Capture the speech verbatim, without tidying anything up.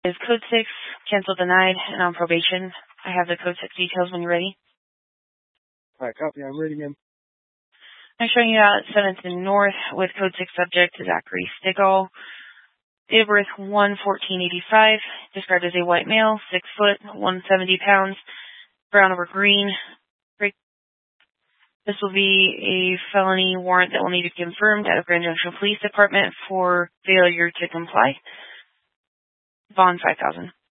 Is code six, cancel denied, and on probation. I have the code six details when you're ready. Alright, copy. I'm ready, ma'am. I'm showing you out at seventh and North with code six subject Zachary Stickall. Date of birth one fourteen eighty-five. Described as a white male, six foot, one hundred seventy pounds, brown over green. This will be a felony warrant that will need to be confirmed at the Grand Junction Police Department for failure to comply. Bond five thousand dollars.